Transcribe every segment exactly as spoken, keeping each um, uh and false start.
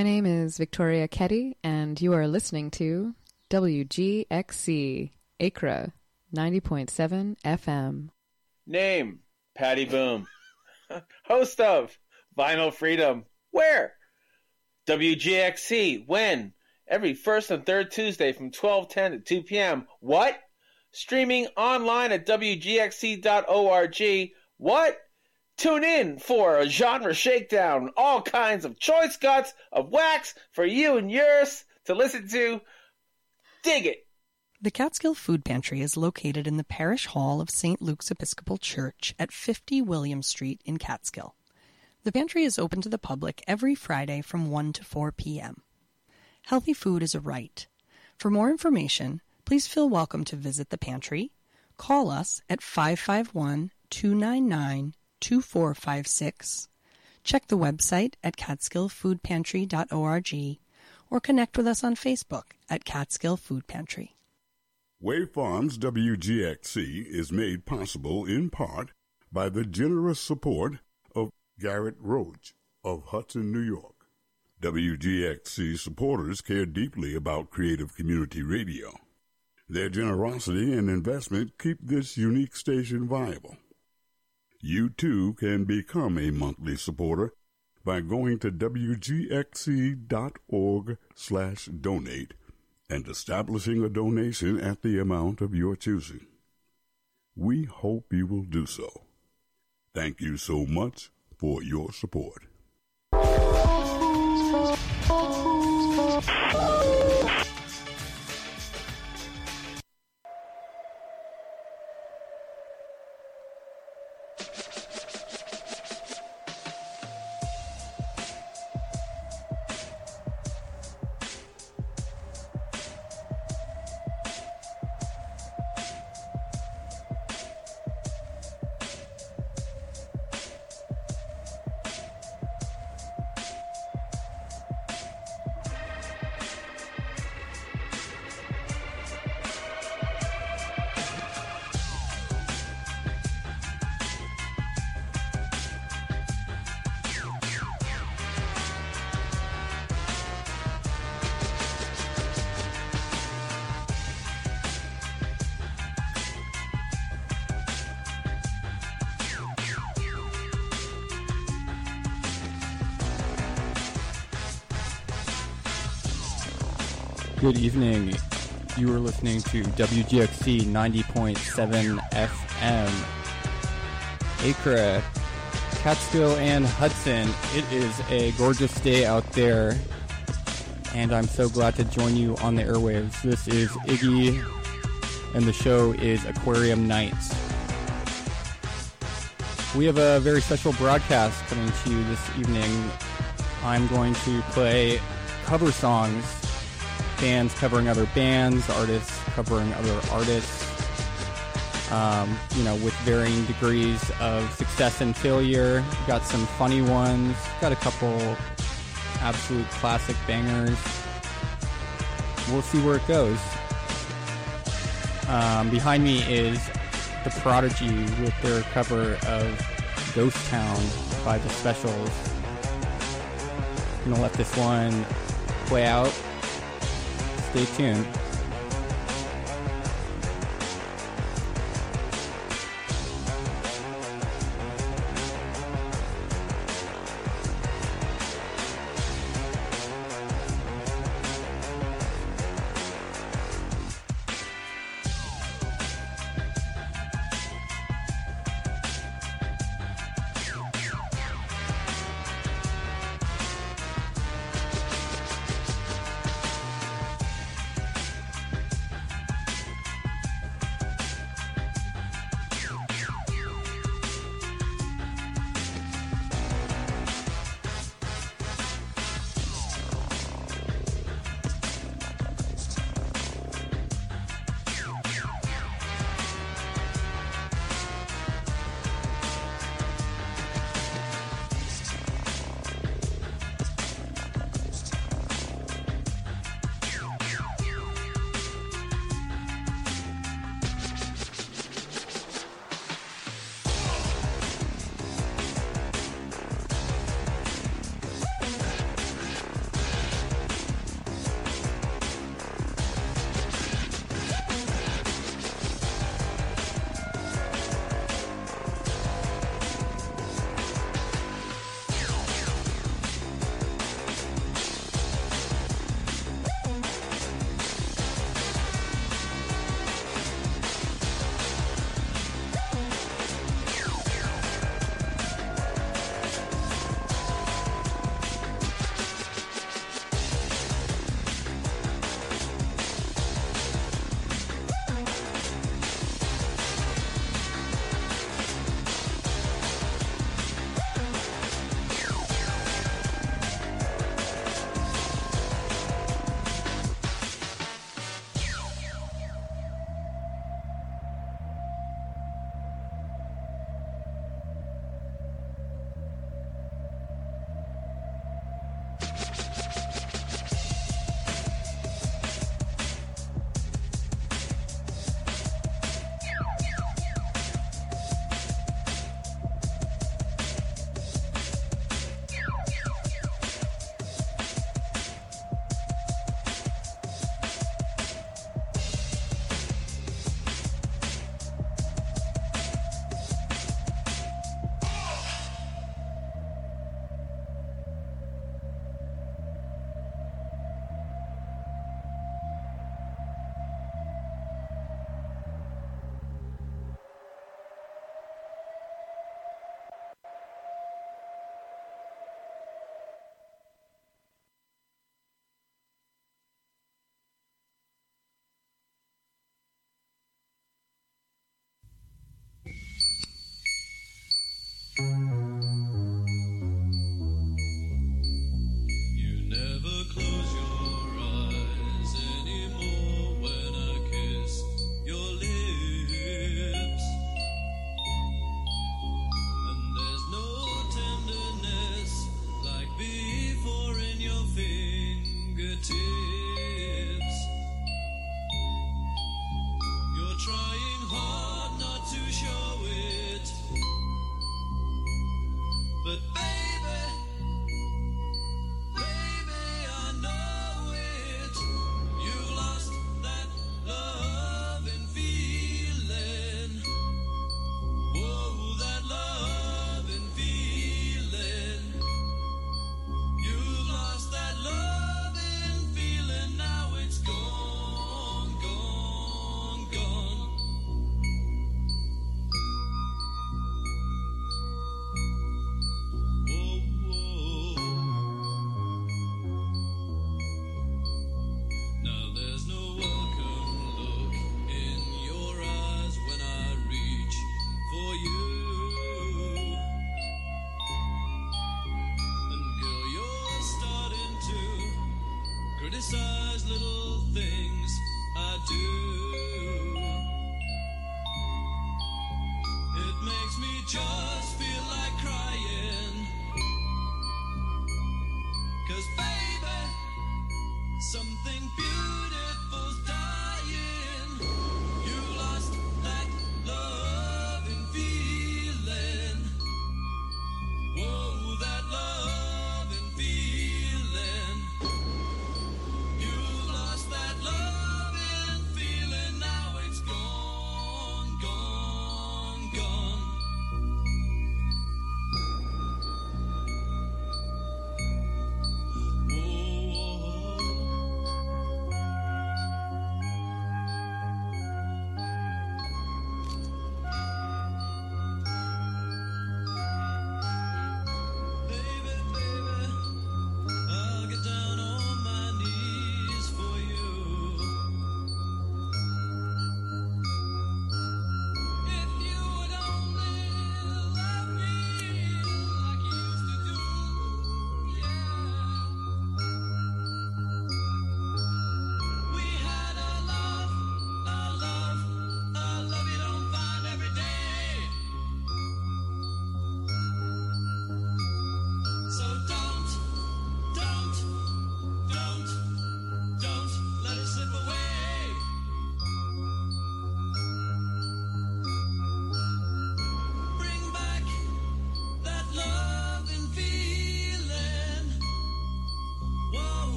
My name is Victoria Ketty, and you are listening to W G X C, Acra, ninety point seven F M. Name, Patty Boom. Host of Vinyl Freedom. Where? W G X C. When? Every first and third Tuesday from twelve ten to two p.m. What? Streaming online at W G X C dot org. What? Tune in for a genre shakedown. All kinds of choice cuts of wax for you and yours to listen to. Dig it. The Catskill Food Pantry is located in the Parish Hall of Saint Luke's Episcopal Church at fifty William Street in Catskill. The pantry is open to the public every Friday from one to four p.m. Healthy food is a right. For more information, please feel welcome to visit the pantry. Call us at five five one, two nine nine, two four five six. Check the website at catskill food pantry dot org or connect with us on Facebook at Catskill Food Pantry. Wave Farms W G X C is made possible in part by the generous support of Garrett Roach of Hudson, New York. W G X C supporters care deeply about creative community radio. Their generosity and investment keep this unique station viable. You too can become a monthly supporter by going to W G X C dot org slash donate and establishing a donation at the amount of your choosing. We hope you will do so. Thank you so much for your support. Good evening. You are listening to W G X C ninety point seven F M, Acra, Catskill, and Hudson. It is a gorgeous day out there, and I'm so glad to join you on the airwaves. This is Iggy, and the show is Aquarium Nights. We have a very special broadcast coming to you this evening. I'm going to play cover songs, bands covering other bands, artists covering other artists, um, you know, with varying degrees of success and failure. Got some funny ones, got a couple absolute classic bangers. We'll see where it goes. Um, behind me is The Prodigy with their cover of Ghost Town by The Specials. I'm gonna let this one play out. Stay tuned.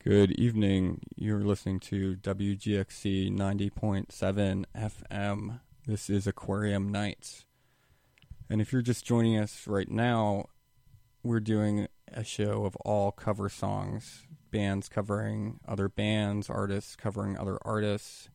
Good evening. You're listening to W G X C ninety point seven F M. This is Aquarium Nights. And if you're just joining us right now, we're doing a show of all cover songs, bands covering other bands, artists covering other artists.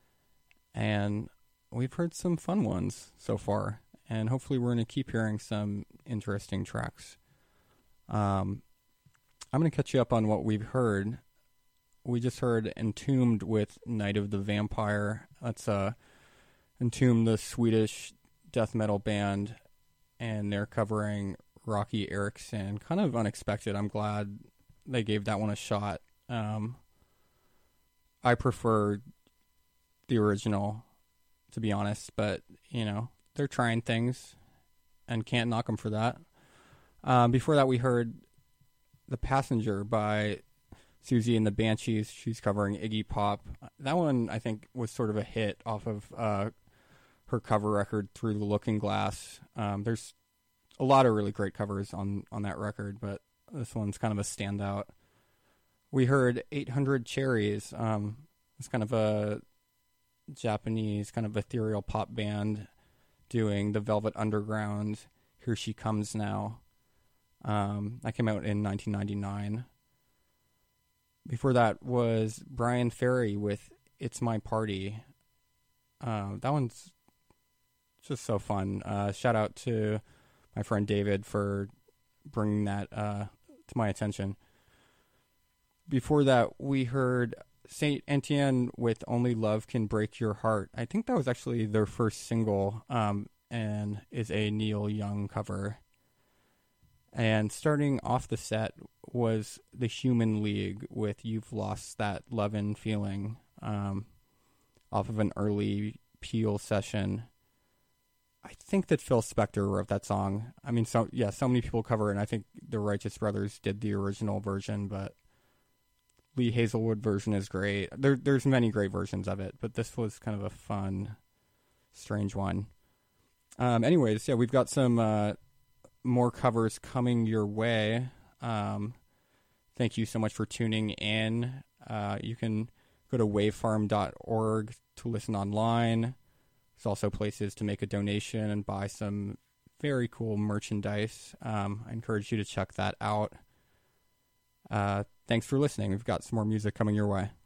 And we've heard some fun ones so far. And hopefully we're going to keep hearing some interesting tracks. Um, I'm going to catch you up on what we've heard. We just heard Entombed with Night of the Vampire. That's uh, Entombed, the Swedish death metal band, and they're covering Rocky Erickson. Kind of unexpected. I'm glad they gave that one a shot. Um, I prefer the original, to be honest, but, you know, they're trying things and can't knock them for that. Um, before that, we heard The Passenger by Susie and the Banshees. She's covering Iggy Pop. That one, I think, was sort of a hit off of uh, her cover record, Through the Looking Glass. Um, there's a lot of really great covers on, on that record, but this one's kind of a standout. We heard eight hundred Cherries. Um, it's kind of a Japanese, kind of ethereal pop band doing The Velvet Underground, Here She Comes Now. Um, that came out in nineteen ninety-nine. Before that was Brian Ferry with It's My Party. Uh, that one's just so fun. Uh, shout out to my friend David for bringing that uh, to my attention. Before that, we heard Saint Etienne with Only Love Can Break Your Heart. I think that was actually their first single, um, and is a Neil Young cover. And starting off the set was the Human League with You've Lost That Lovin' Feeling, um, off of an early Peel session. I think that Phil Spector wrote that song. I mean, so yeah, so many people cover it, and I think the Righteous Brothers did the original version, but Lee Hazelwood version is great. There, there's many great versions of it, but this was kind of a fun, strange one. Um, anyways, yeah, we've got some uh, more covers coming your way. Um, thank you so much for tuning in. Uh, you can go to wavefarm dot org to listen online. There's also places to make a donation and buy some very cool merchandise. Um, I encourage you to check that out. Uh, thanks for listening. We've got some more music coming your way.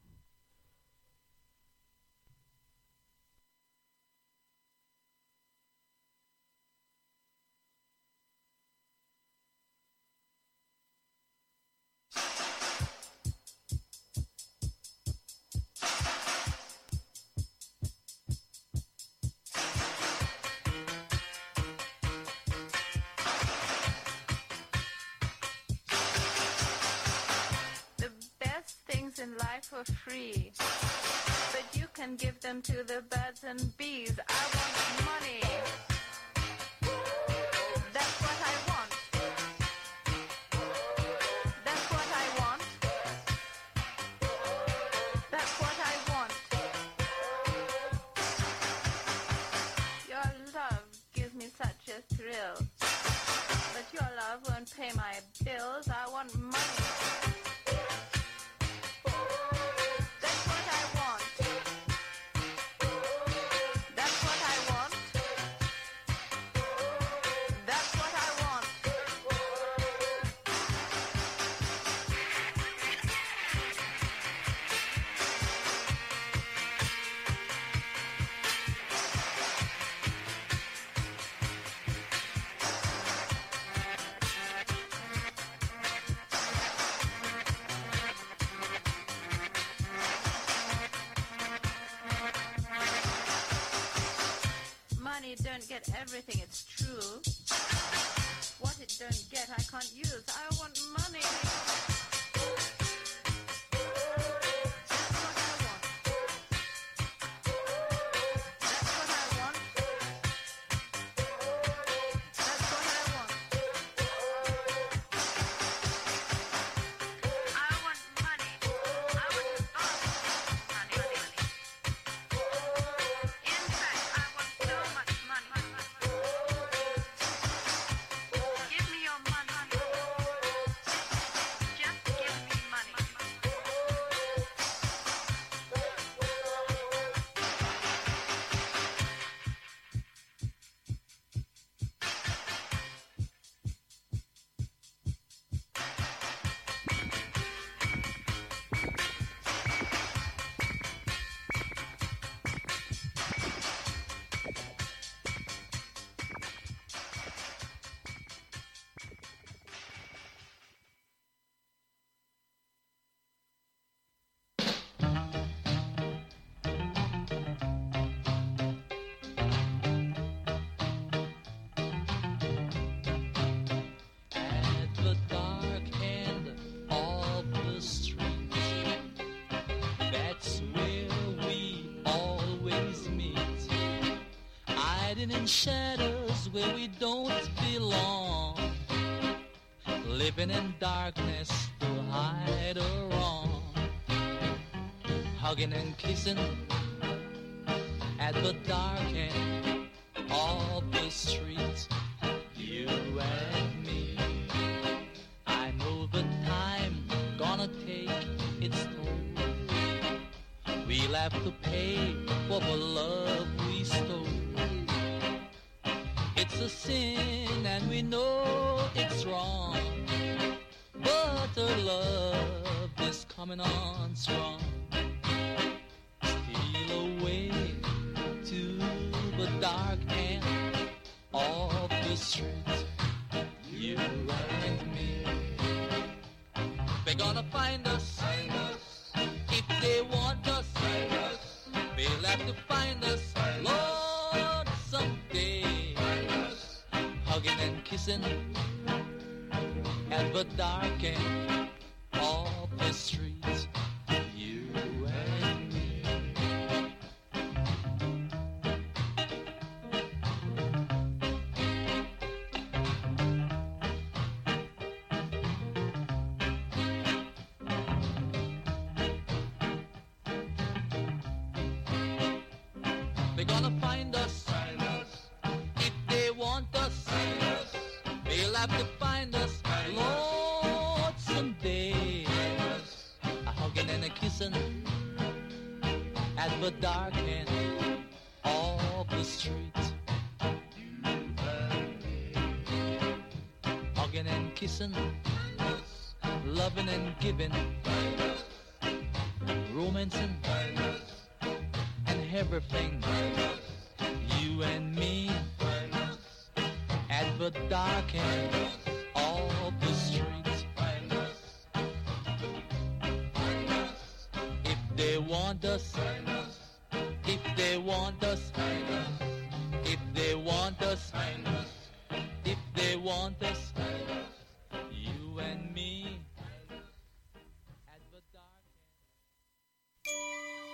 In life for free, but you can give them to the birds and bees. I want money. That's what I want. That's what I want. That's what I want. Your love gives me such a thrill, but your love won't pay my bills. I want money. Don't get everything, it's true. What it don't get, I can't use. I want money. Just hiding in shadows where we don't belong, living in darkness to hide a wrong, hugging and kissing at the dark end of the street, you and me. I know the time gonna take its toll. We'll have to pay for the love we stole. It's a sin and we know it's wrong, but our love is coming on strong. Steal away to the dark end of the street, you and me. They're gonna find us, find us. If they want us, find us. They'll have to find us, Lord, someday. Hugging and kissing at the dark end of the street, you and me. They're gonna find us, find us. If they want us, find us. They'll have to find us, Lord, someday. A hugging and a kissing at the dark end of the street. Hugging and kissing, loving and giving, romancing and everything. You and me at the dark end of the street. If they want us, if they want us, if they want us, if they want us, you and me at the dark end.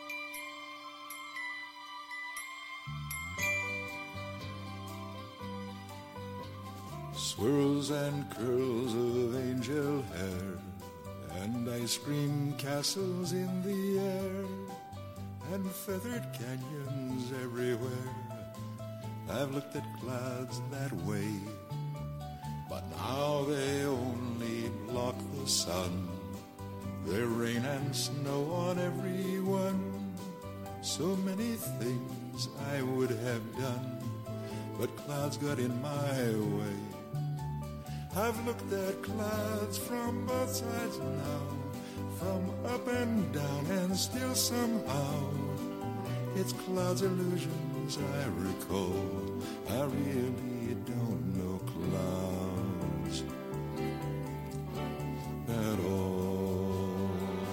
Swirls and curls of angel hair, and ice cream castles in the air, and feathered canyons everywhere. I've looked at clouds that way, but now they only block the sun. There's rain and snow on everyone. So many things I would have done, but clouds got in my way. I've looked at clouds from both sides now, from up and down, and still somehow it's clouds' illusions I recall. I really don't know clouds at all.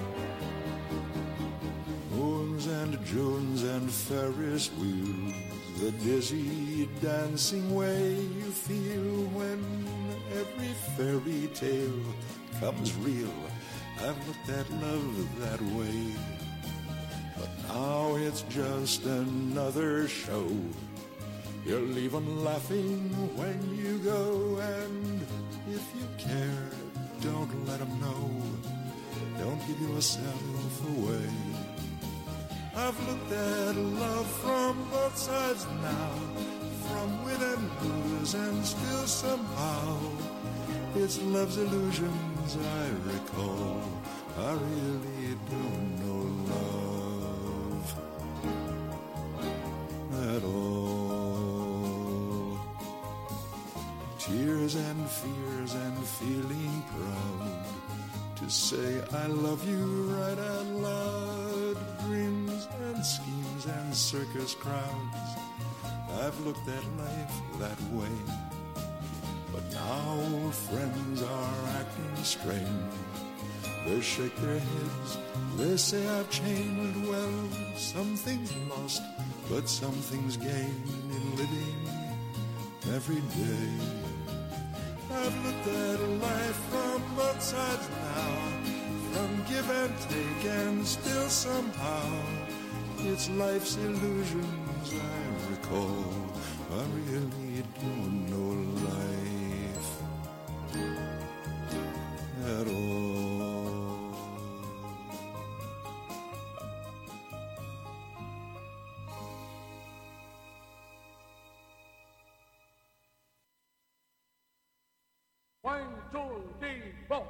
Moons and Junes and Ferris wheels, the dizzy dancing way you feel when every fairy tale comes real. I've looked at love that way, but now it's just another show. You'll leave 'em laughing when you go, and if you care, don't let 'em know. Don't give yourself away. I've looked at love from both sides now, from win and lose, and still somehow it's love's illusions I recall. I really don't know love at all. Tears and fears and feeling proud to say I love you right out loud. Dreams and schemes and circus crowds, I've looked at life that way. But now old friends are acting strange. They shake their heads, they say I've changed. Well, something's lost, but something's gained in living every day. I've looked at life from both sides now, from give and take, and still somehow it's life's illusions I recall. I I really don't know life at all. One, two, three, four.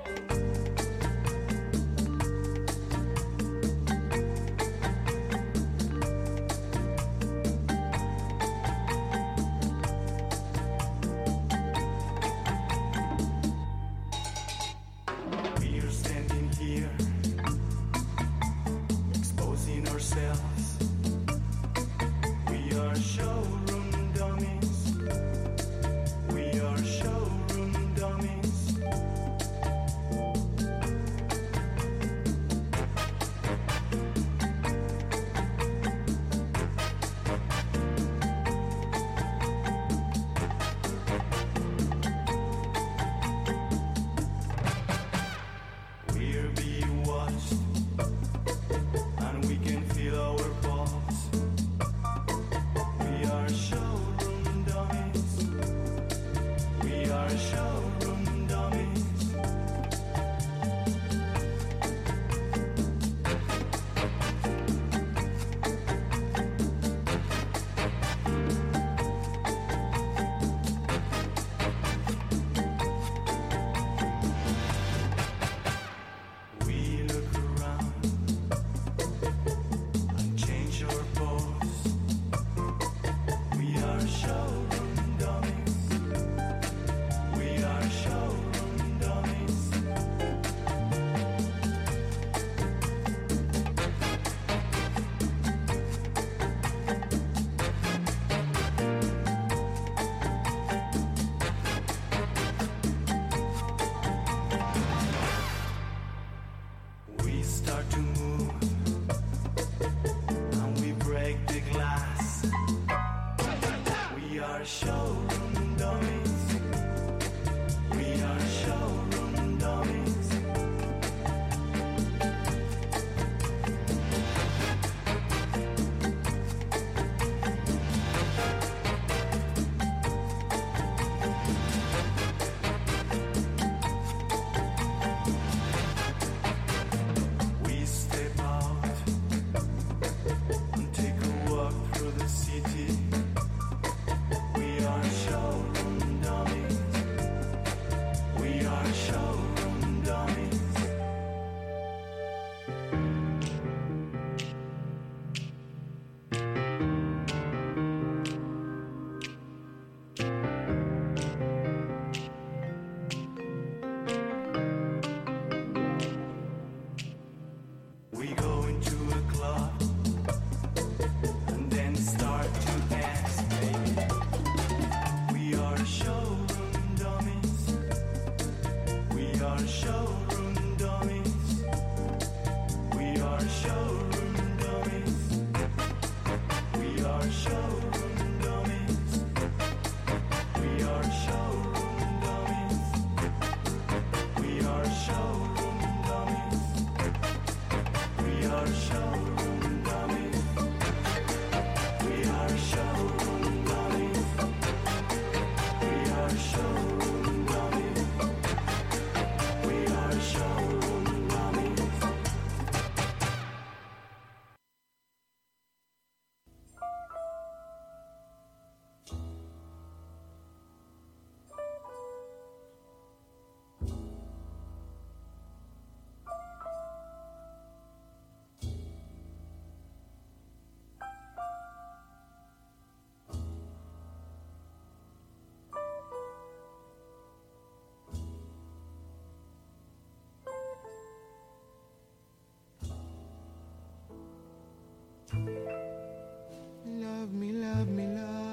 Love me, love me,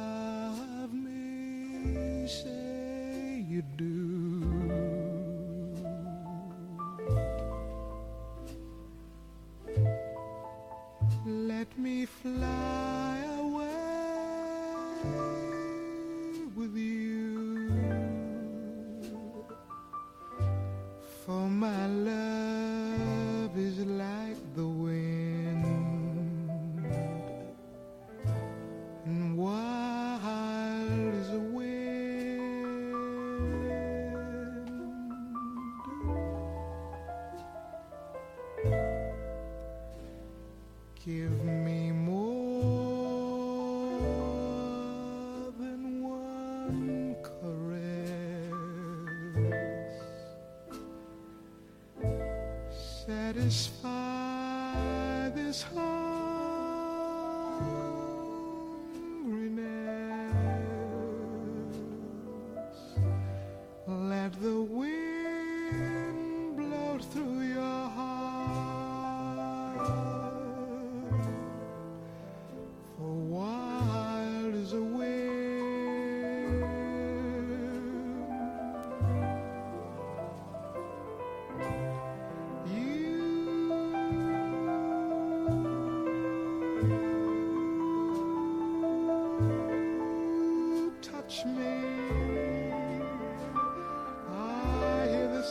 love me, say you do. Let me fly away with you, for my love is like the wind, and wild Give me more than one caress. Satisfy this hungriness. Let the wind blow through your heart. For wild is a wind. You touch me. I hear the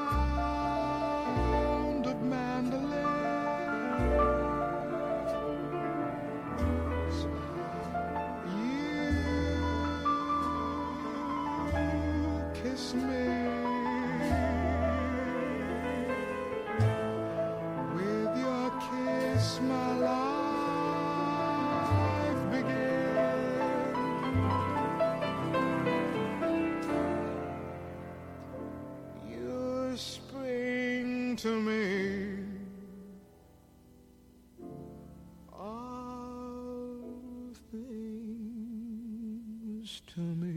sound of mandolins. You kiss me. With your kiss, my life began. You're spring to me. All things to me.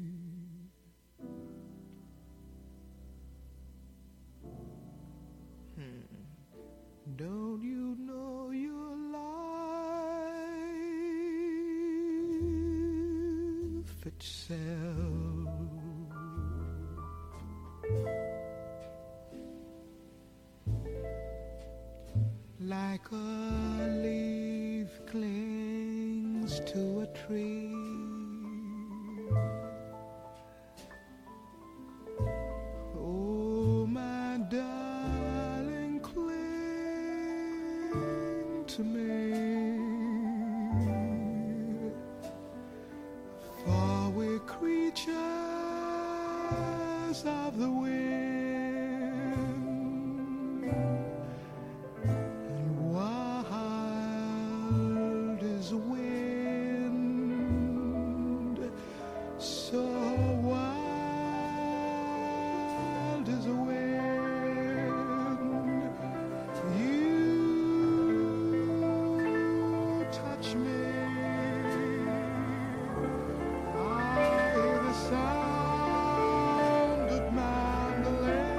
Hmm. Don't you know your life itself? Like a leaf clings to a tree. Oh, my darling, cling to me. For we're creatures of the wind, and wild is the wind, so wild is the wind. You touch me. I hear the sound of mandolin.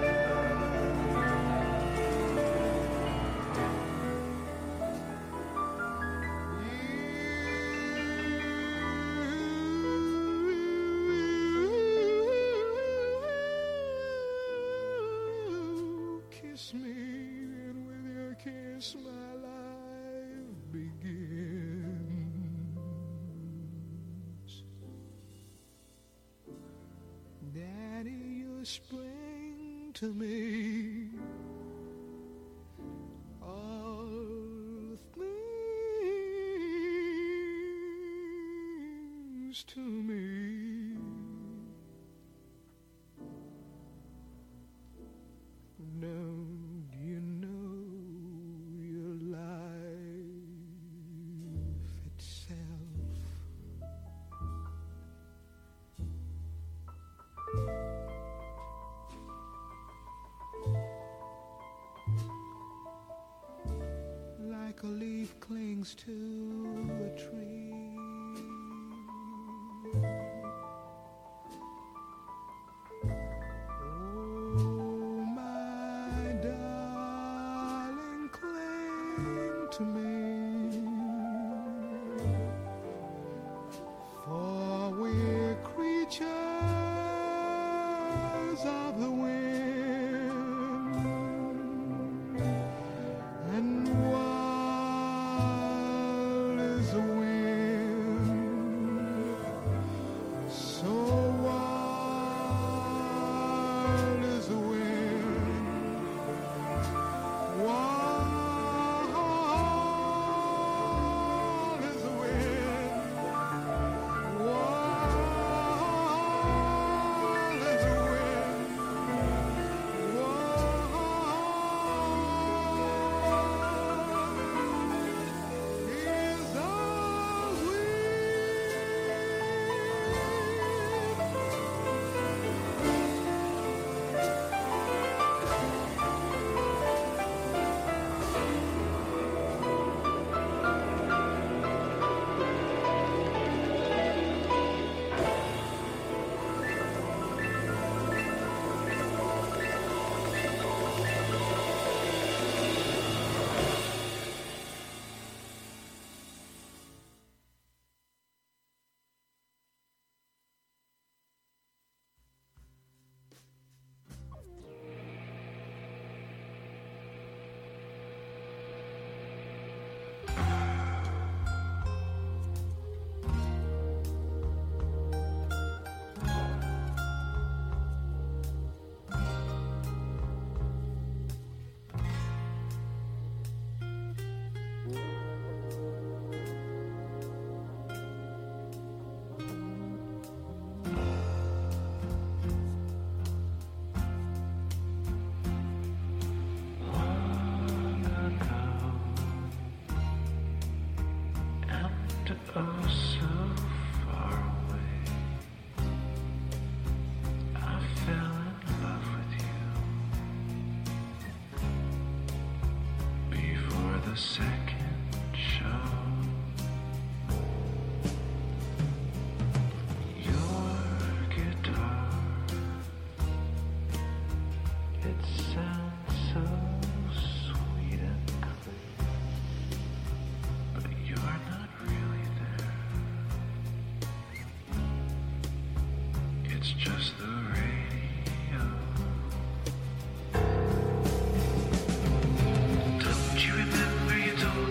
You kiss me, and with your kiss my life begins. Daddy, you spring to me. All things to me. Don't you know your life itself? Like a leaf clings to a tree. Oh, my darling, cling to me. For we're creatures of the wind, and wild is the wind, so wild is the wind, wild oh so far away. I fell in love with you before the second show. Your guitar, it sounds so sweet and clear, but you're not really there. It's just the radio. Don't you remember you told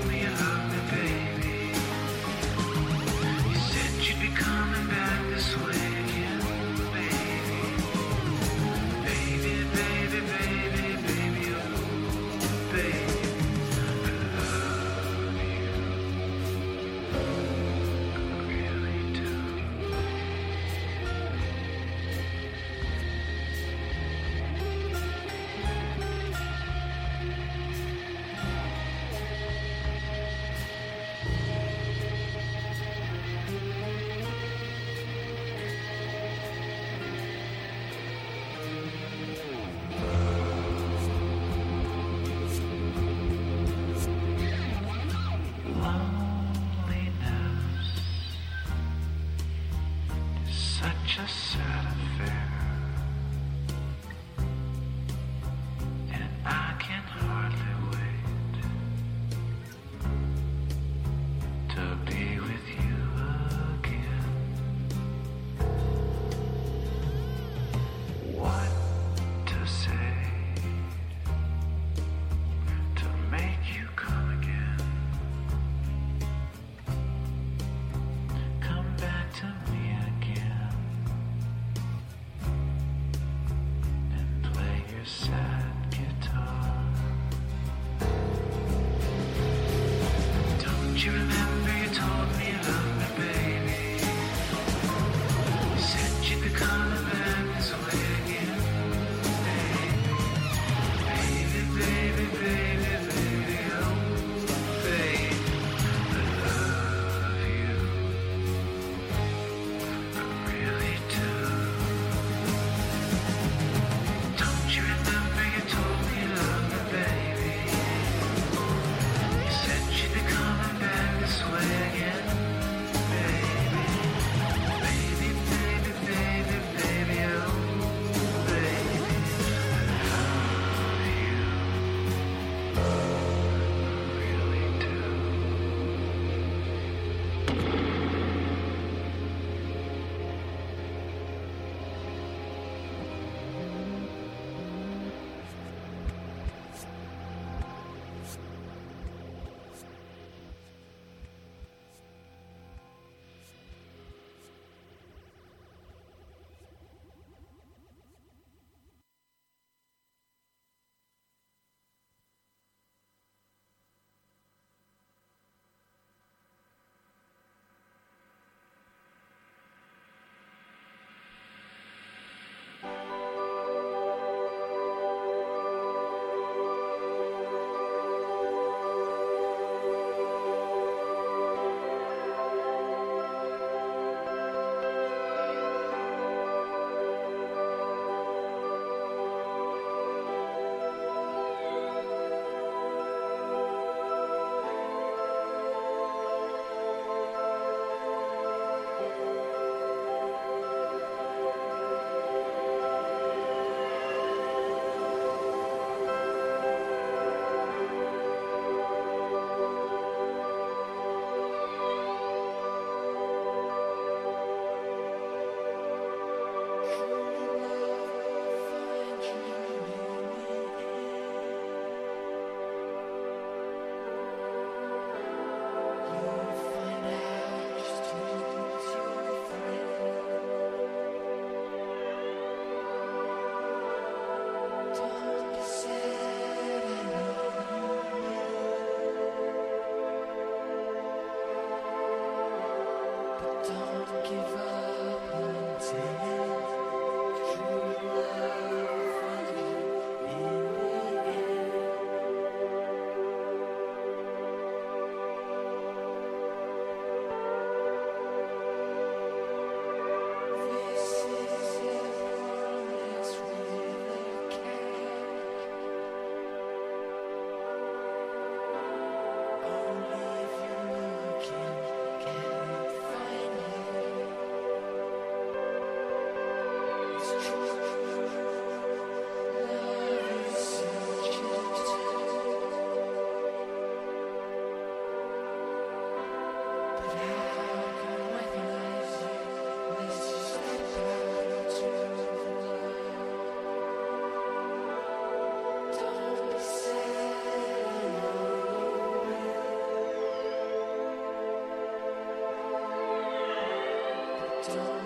don't